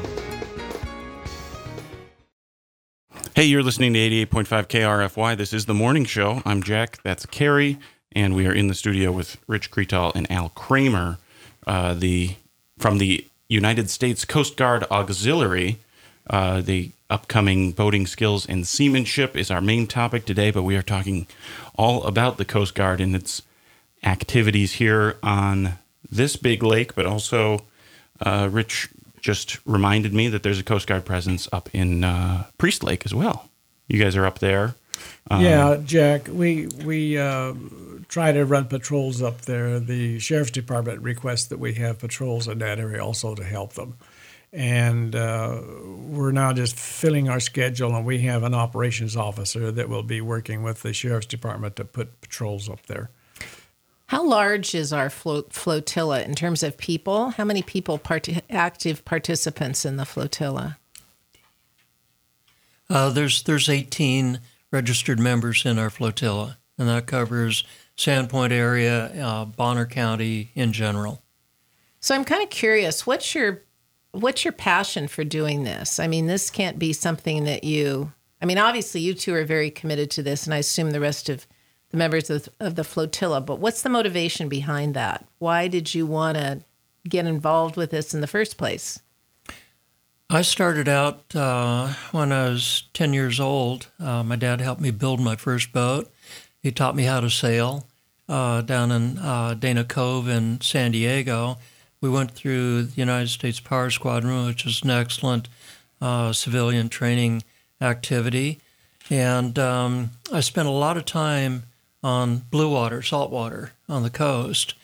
S1: Hey, you're listening to eighty-eight point five K R F Y. This is the morning show. I'm Jack. That's Carrie. And we are in the studio with Rich Cretal and Al Kramer, uh, the from the United States Coast Guard Auxiliary. Uh, the upcoming boating skills and seamanship is our main topic today, but we are talking all about the Coast Guard and its activities here on this big lake, but also uh, Rich just reminded me that there's a Coast Guard presence up in uh, Priest Lake as well. You guys are up there. Um,
S3: yeah, Jack, we we uh, try to run patrols up there. The Sheriff's Department requests that we have patrols in that area also to help them. And uh, we're now just filling our schedule, and we have an operations officer that will be working with the Sheriff's Department to put patrols up there.
S2: How large is our flo- flotilla in terms of people? How many people, part- active participants in the flotilla?
S4: Uh, there's there's eighteen registered members in our flotilla, and that covers Sandpoint area, uh, Bonner County in general.
S2: So I'm kind of curious, what's your what's your passion for doing this? I mean, this can't be something that you, I mean, obviously you two are very committed to this, and I assume the rest of the members of, of the flotilla, but what's the motivation behind that? Why did you want to get involved with this in the first place?
S4: I started out uh, when I was ten years old. Uh, my dad helped me build my first boat. He taught me how to sail uh, down in uh, Dana Cove in San Diego. We went through the United States Power Squadron, which is an excellent uh, civilian training activity. And um, I spent a lot of time on blue water, salt water on the coast.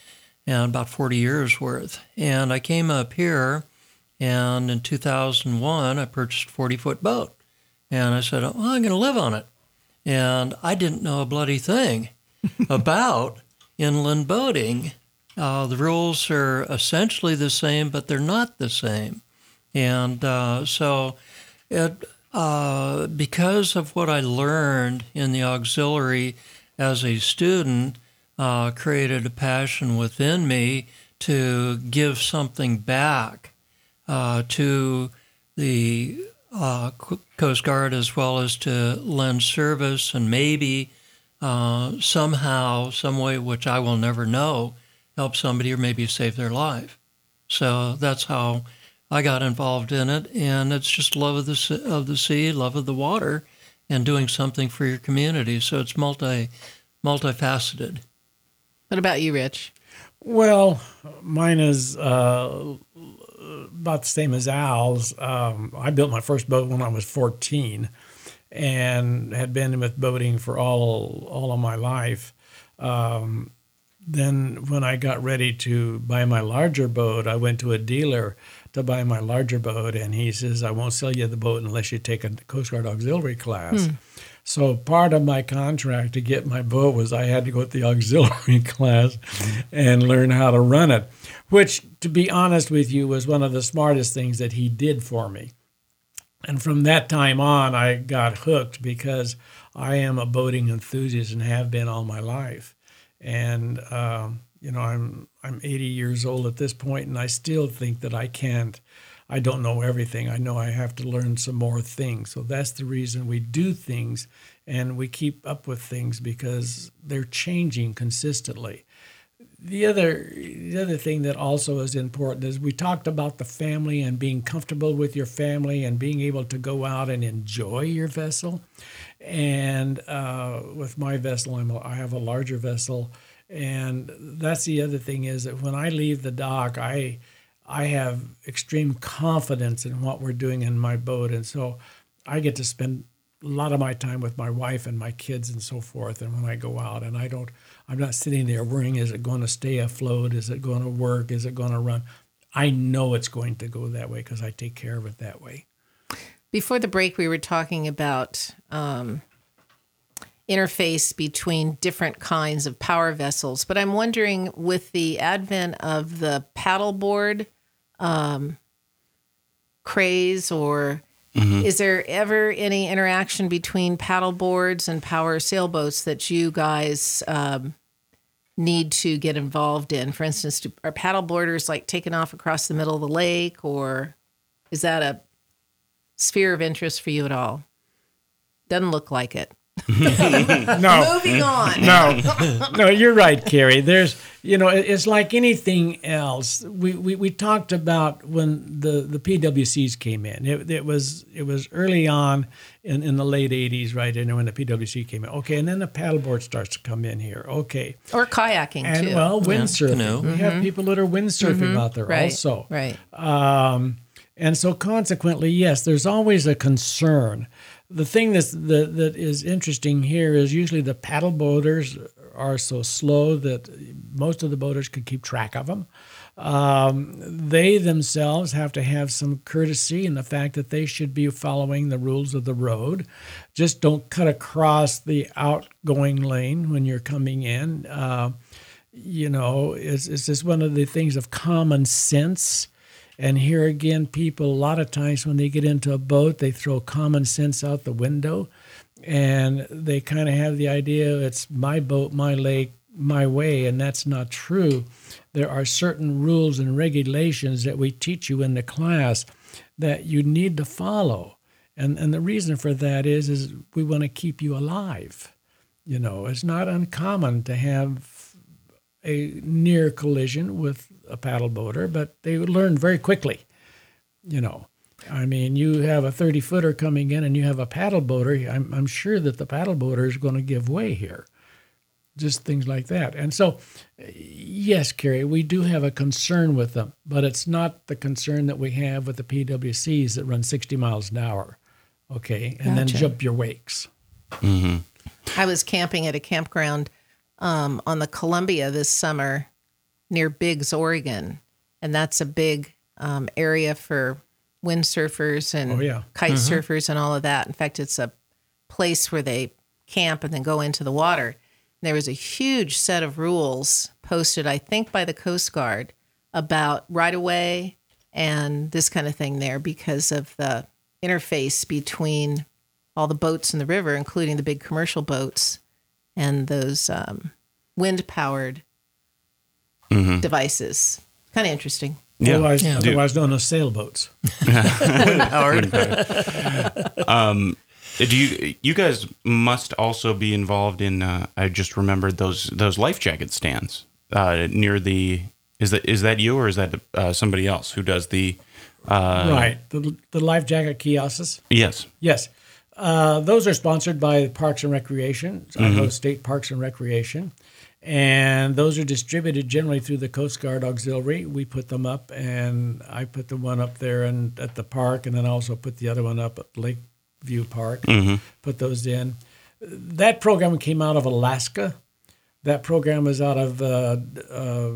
S4: and about forty years worth. And I came up here, and in two thousand one, I purchased a forty-foot boat. And I said, oh, I'm going to live on it. And I didn't know a bloody thing about inland boating. Uh, the rules are essentially the same, but they're not the same. And uh, so it, uh, because of what I learned in the auxiliary as a student, uh, created a passion within me to give something back uh, to the uh, Coast Guard, as well as to lend service and maybe uh, somehow, some way which I will never know, help somebody or maybe save their life. So that's how I got involved in it, and it's just love of the of the sea, love of the water, and doing something for your community. So it's multi multifaceted.
S2: What about you, Rich?
S3: Well, mine is uh, about the same as Al's. Um, I built my first boat when I was fourteen, and had been with boating for all all of my life. Um, then, when I got ready to buy my larger boat, I went to a dealer to buy my larger boat, and he says, I won't sell you the boat unless you take a Coast Guard auxiliary class. Hmm. So part of my contract to get my boat was I had to go to the auxiliary class and learn how to run it, which, to be honest with you, was one of the smartest things that he did for me. And from that time on, I got hooked because I am a boating enthusiast and have been all my life. And, um, you know, I'm I'm eighty years old at this point, and I still think that I can't, I don't know everything. I know I have to learn some more things. So that's the reason we do things and we keep up with things, because they're changing consistently. The other the other thing that also is important is we talked about the family and being comfortable with your family and being able to go out and enjoy your vessel. And uh, with my vessel, I'm a, I have a larger vessel. And that's the other thing, is that when I leave the dock, I I have extreme confidence in what we're doing in my boat. And so I get to spend a lot of my time with my wife and my kids and so forth. And when I go out, and I don't, I'm not sitting there worrying, is it going to stay afloat? Is it going to work? Is it going to run? I know it's going to go that way because I take care of it that way.
S2: Before the break, we were talking about um, interface between different kinds of power vessels. But I'm wondering, with the advent of the paddleboard um, craze, or mm-hmm. is there ever any interaction between paddleboards and power sailboats that you guys um, need to get involved in? For instance, do, are paddleboarders like taking off across the middle of the lake, or is that a sphere of interest for you at all? Doesn't look like it.
S3: No.
S2: Moving on.
S3: No, no, you're right, Carrie. There's, you know, it's like anything else. We we, we talked about when the, the P W Cs came in. It, it was it was early on in, in the late eighties, right? And when the P W C came in, okay, and then the paddleboard starts to come in here, okay,
S2: or kayaking
S3: and
S2: too.
S3: well, windsurfing.
S4: Yeah,
S3: we
S2: mm-hmm.
S3: have people that are windsurfing mm-hmm. out there
S2: right.
S3: also,
S2: right?
S3: Um, and so consequently, yes, there's always a concern. The thing that's, that that is interesting here is usually the paddle boaters are so slow that most of the boaters could keep track of them. Um, they themselves have to have some courtesy in the fact that they should be following the rules of the road. Just don't cut across the outgoing lane when you're coming in. Uh, you know, it's, it's just one of the things of common sense. And here again, people, a lot of times when they get into a boat, they throw common sense out the window, and they kind of have the idea it's my boat, my lake, my way, and that's not true. There are certain rules and regulations that we teach you in the class that you need to follow. And and the reason for that is, is we want to keep you alive. You know, it's not uncommon to have a near collision with a paddle boater, but they would learn very quickly. You know, I mean, you have a thirty footer coming in and you have a paddle boater. I'm, I'm sure that the paddle boater is going to give way here. Just things like that. And so, yes, Carrie, we do have a concern with them, but it's not the concern that we have with the P W Cs that run sixty miles an hour. Okay. And
S2: Gotcha.
S3: Then jump your wakes.
S1: Mm-hmm.
S2: I was camping at a campground um, on the Columbia this summer, near Biggs, Oregon, and that's a big um, area for windsurfers and
S3: Oh, yeah.
S2: kite surfers and all of that. In fact, it's a place where they camp and then go into the water. And there was a huge set of rules posted, I think, by the Coast Guard about right-of-way and this kind of thing there because of the interface between all the boats in the river, including the big commercial boats and those um, wind-powered
S1: Mm-hmm.
S2: devices. Kind of interesting.
S1: Yeah.
S3: Otherwise,
S4: Yeah.
S3: otherwise known as sailboats.
S4: Howard.
S1: um, do you you guys must also be involved in? Uh, I just remembered those those life jacket stands uh, near the. Is that is that you or is that uh, somebody else who does the? Uh,
S3: Right. The, the life jacket kiosks.
S1: Yes.
S3: Yes. Uh, those are sponsored by Parks and Recreation, Idaho State Parks and Recreation. And those are distributed generally through the Coast Guard Auxiliary. We put them up, and I put the one up there and at the park, and then also put the other one up at Lakeview Park.
S1: Mm-hmm.
S3: Put those in. That program came out of Alaska. That program is out of uh, uh,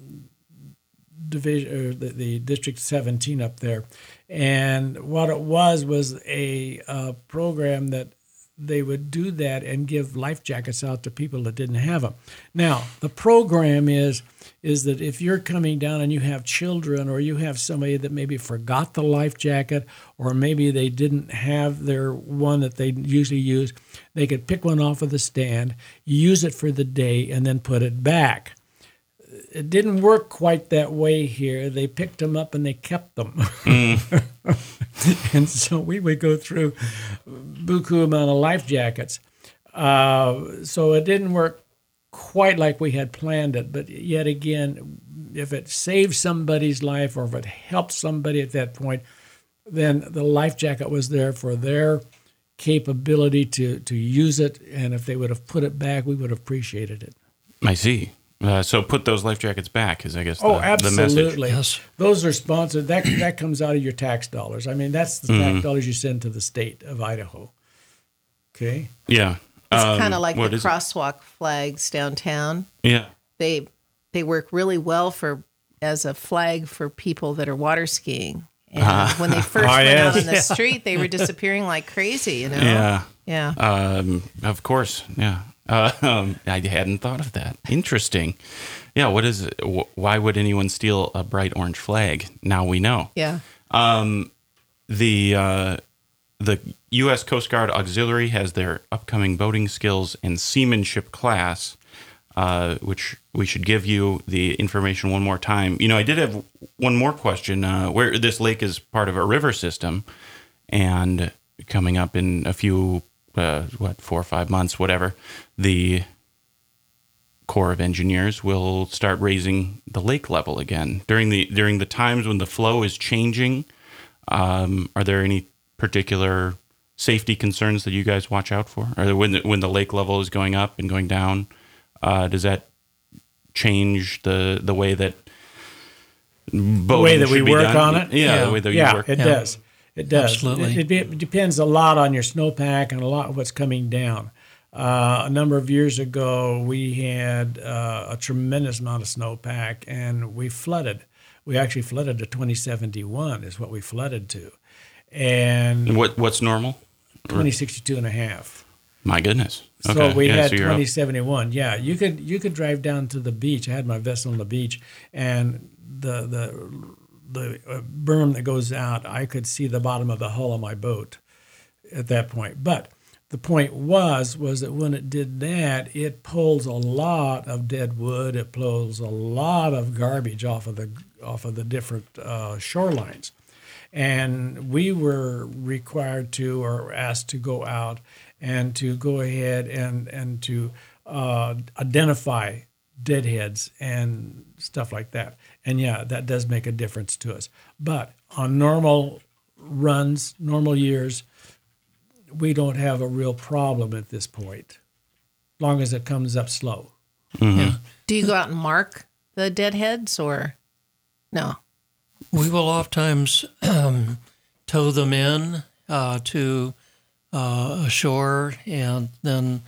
S3: division, or the, the District seventeen up there. And what it was was a uh, program that they would do that and give life jackets out to people that didn't have them. Now, the program is is that if you're coming down and you have children or you have somebody that maybe forgot the life jacket or maybe they didn't have their one that they usually use, they could pick one off of the stand, use it for the day, and then put it back. It didn't work quite that way here. They picked them up and they kept them. Mm. And so we would go through buku amount of life jackets. Uh, so it didn't work quite like we had planned it. But yet again, if it saved somebody's life or if it helped somebody at that point, then the life jacket was there for their capability to, to use it. And if they would have put it back, we would have appreciated it.
S1: I see. Uh, so put those life jackets back is, I guess, the,
S3: Oh,
S1: the message.
S3: absolutely.
S4: Yes.
S3: Those are sponsored. That that comes out of your tax dollars. I mean, that's the
S1: Mm-hmm.
S3: tax dollars you send to the state of Idaho. Okay.
S1: Yeah.
S2: It's
S1: Um,
S2: kind of like
S1: what
S2: the
S1: is it?
S2: crosswalk flags downtown.
S1: Yeah.
S2: They they work really well for as a flag for people that are water skiing. And when they first
S3: Oh,
S2: went
S3: yes.
S2: out on the street, they were disappearing like crazy. You know.
S1: Yeah.
S2: Yeah.
S1: Um, of course. Yeah. Uh, um, I hadn't thought of that. Interesting. Yeah. What is it? Wh- Why would anyone steal a bright orange flag? Now we know.
S2: yeah.
S1: Um, the uh, the U S Coast Guard Auxiliary has their upcoming boating skills and seamanship class, uh, which we should give you the information one more time. You know, I did have one more question. Uh, where this lake is part of a river system, and coming up in a few, uh, what, four or five months, whatever, the Corps of Engineers will start raising the lake level again during the during the times when the flow is changing. Um, are there any particular safety concerns that you guys watch out for? Or when the, when the lake level is going up and going down, uh, does that change the the way that
S3: The way that we work on it?
S1: Yeah,
S4: Yeah.
S1: the way that
S3: Yeah,
S1: you work.
S3: it
S4: Yeah.
S3: does. It does.
S4: Absolutely.
S3: It, it, it depends a lot on your snowpack and a lot of what's coming down. Uh, a number of years ago, we had uh, a tremendous amount of snowpack, and we flooded. We actually flooded to twenty seventy-one is what we flooded to. And
S1: What what's normal?
S3: twenty sixty-two and a half.
S1: My goodness.
S3: So
S1: Okay.
S3: we
S1: Yeah,
S3: had
S1: so you're up.
S3: twenty seventy-one. Yeah, you could you could drive down to the beach. I had my vessel on the beach, and the the the uh, berm that goes out, I could see the bottom of the hull of my boat at that point. But the point was was that when it did that, it pulls a lot of dead wood. It pulls a lot of garbage off of the off of the different uh, shorelines. And we were required to or asked to go out and to go ahead and, and to uh, identify deadheads and stuff like that. And yeah, that does make a difference to us. But on normal runs, normal years, we don't have a real problem at this point, as long as it comes up slow.
S4: Yeah.
S2: Do you go out and mark the deadheads or no?
S4: We will oftentimes um, tow them in uh, to uh, a shore, and then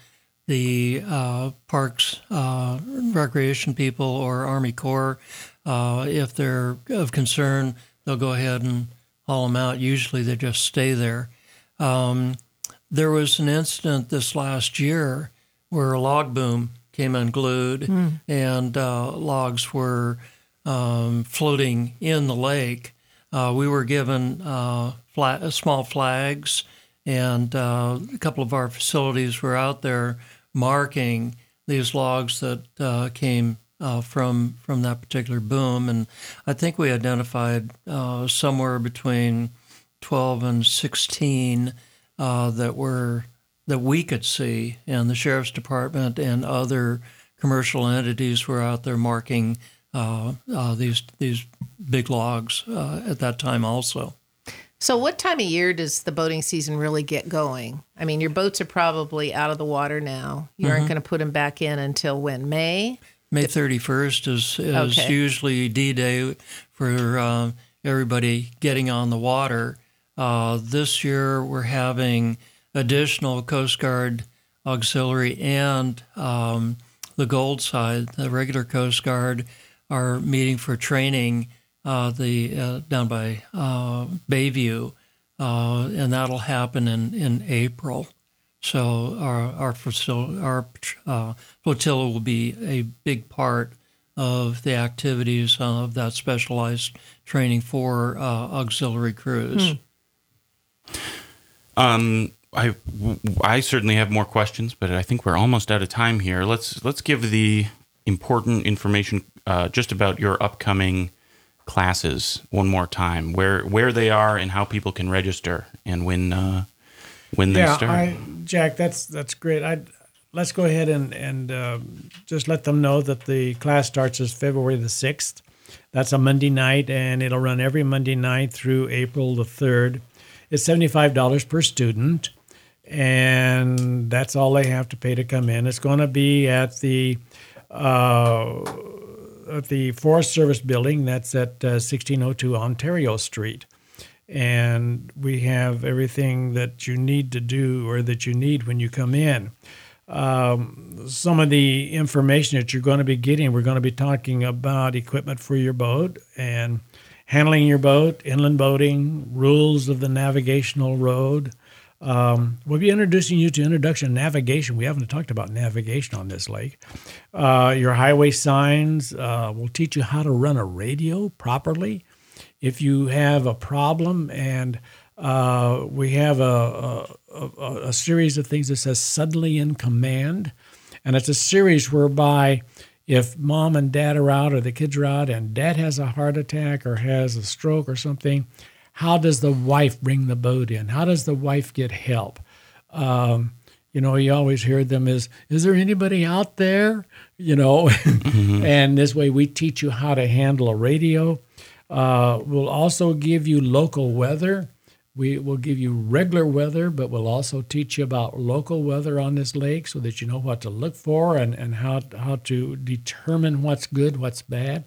S4: the uh, parks, uh, recreation people, or Army Corps, uh, if they're of concern, they'll go ahead and haul them out. Usually they just stay there. Um, there was an incident this last year where a log boom came unglued mm. and uh, logs were um, floating in the lake. Uh, we were given uh, flat, uh, small flags, and uh, a couple of our facilities were out there marking these logs that uh, came uh, from from that particular boom. And I think we identified uh, somewhere between twelve and sixteen uh, that were that we could see, and the sheriff's department and other commercial entities were out there marking uh, uh, these these big logs uh, at that time also.
S2: So what time of year does the boating season really get going? I mean, your boats are probably out of the water now. You mm-hmm. aren't going to put them back in until when? May?
S4: May thirty-first is, is okay. usually D-Day for uh, everybody getting on the water. Uh, this year we're having additional Coast Guard auxiliary and um, the Gold side, the regular Coast Guard, are meeting for training uh, the uh, down by uh, Bayview, uh, and that'll happen in, in April. So our our, facil- our uh, flotilla will be a big part of the activities of that specialized training for uh, auxiliary crews.
S1: Hmm. Um. I, I certainly have more questions, but I think we're almost out of time here. Let's let's give the important information uh, just about your upcoming classes one more time, where where they are and how people can register and when uh, when they
S3: yeah,
S1: start.
S3: I, Jack, that's that's great. I let's go ahead and and uh, just let them know that the class starts as February the sixth. That's a Monday night, and it'll run every Monday night through April the third. It's seventy-five dollars per student. And that's all they have to pay to come in. It's going to be at the uh, at the Forest Service building. That's at uh, sixteen oh two Ontario Street. And we have everything that you need to do or that you need when you come in. Um, some of the information that you're going to be getting, we're going to be talking about equipment for your boat and handling your boat, inland boating, rules of the navigational road. Um, we'll be introducing you to introduction to navigation. We haven't talked about navigation on this lake. Uh, your highway signs. Uh, we'll teach you how to run a radio properly. If you have a problem, and uh, we have a, a, a, a series of things that says Suddenly in Command. And it's a series whereby if mom and dad are out or the kids are out and dad has a heart attack or has a stroke or something, how does the wife bring the boat in? How does the wife get help? Um, you know, you always hear them as, is there anybody out there? You know, mm-hmm. And this way we teach you how to handle a radio. Uh, we'll also give you local weather. We will give you regular weather, but we'll also teach you about local weather on this lake so that you know what to look for and, and how, how to determine what's good, what's bad.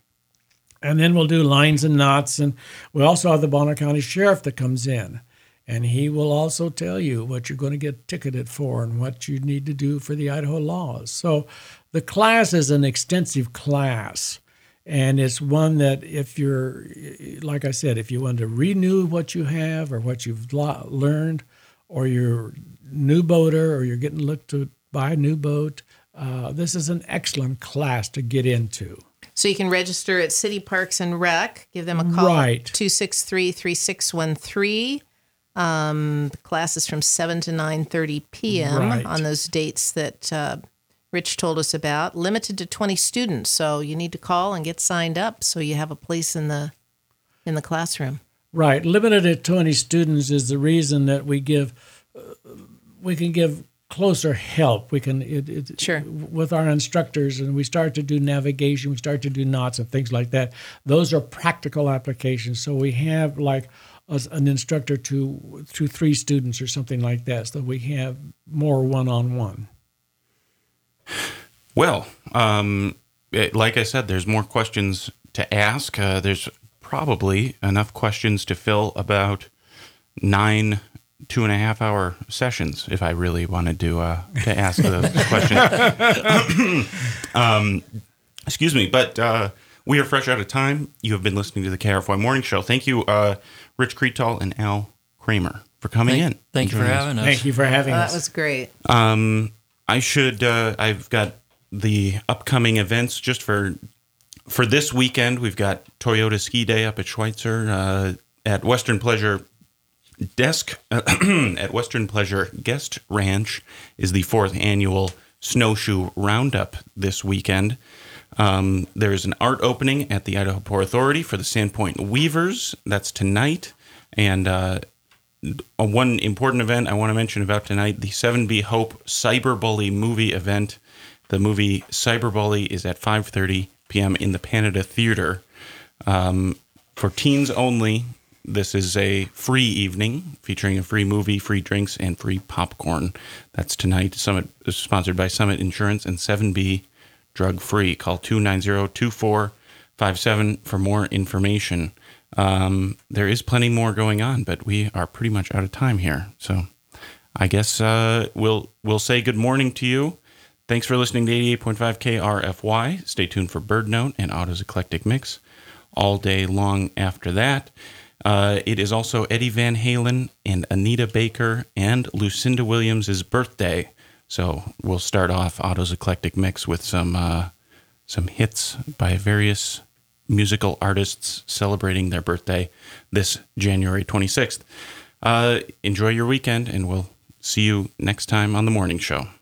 S3: And then we'll do lines and knots. And we also have the Bonner County Sheriff that comes in. And he will also tell you what you're going to get ticketed for and what you need to do for the Idaho laws. So the class is an extensive class. And it's one that if you're, like I said, if you want to renew what you have or what you've learned, or you're a new boater or you're getting looked to buy a new boat, uh, this is an excellent class to get into.
S2: So you can register at City Parks and Rec. Give them a call
S3: right.
S2: at two six three, three six one three. Um, the class is from seven to nine thirty p.m.
S3: Right.
S2: on those dates that uh, Rich told us about. Limited to twenty students, so you need to call and get signed up so you have a place in the in the classroom.
S3: Right. Limited to twenty students is the reason that we give uh, we can give closer help. We can it, it,
S2: sure
S3: with our instructors, and we start to do navigation, we start to do knots and things like that. Those are practical applications. So we have like a, an instructor to to three students or something like that. So we have more one-on-one.
S1: Well, um, it, like I said, there's more questions to ask. Uh, there's probably enough questions to fill about nine two and a half hour sessions if I really wanted to uh, to ask those questions. um, excuse me, but uh, we are fresh out of time. You have been listening to the K R F Y Morning Show. Thank you, uh, Rich Cretal and Al Kramer, for coming
S4: thank,
S1: in.
S4: Thank you for having us.
S3: Thank you for having
S2: Well,
S3: us.
S2: that was great.
S1: Um, I should. Uh, I've got the upcoming events just for for this weekend. We've got Toyota Ski Day up at Schweitzer uh, at Western Pleasure Desk uh, at Western Pleasure Guest Ranch is the fourth annual snowshoe roundup this weekend. Um, there's an art opening at the Idaho Port Authority for the Sandpoint Weavers. That's tonight, and. Uh, Uh, one important event I want to mention about tonight, the seven B Hope Cyberbully movie event. The movie Cyberbully is at five thirty p.m. in the Canada Theater. Um, for teens only, this is a free evening featuring a free movie, free drinks, and free popcorn. That's tonight. Summit is sponsored by Summit Insurance and seven B Drug Free. Call two nine zero, two four five seven for more information. Um, there is plenty more going on, but we are pretty much out of time here. So I guess uh, we'll we'll say good morning to you. Thanks for listening to eighty-eight point five K R F Y. Stay tuned for Bird Note and Otto's Eclectic Mix all day long after that. Uh, it is also Eddie Van Halen and Anita Baker and Lucinda Williams' birthday. So we'll start off Otto's Eclectic Mix with some uh, some hits by various musical artists celebrating their birthday this January twenty-sixth. Uh, enjoy your weekend, and we'll see you next time on The Morning Show.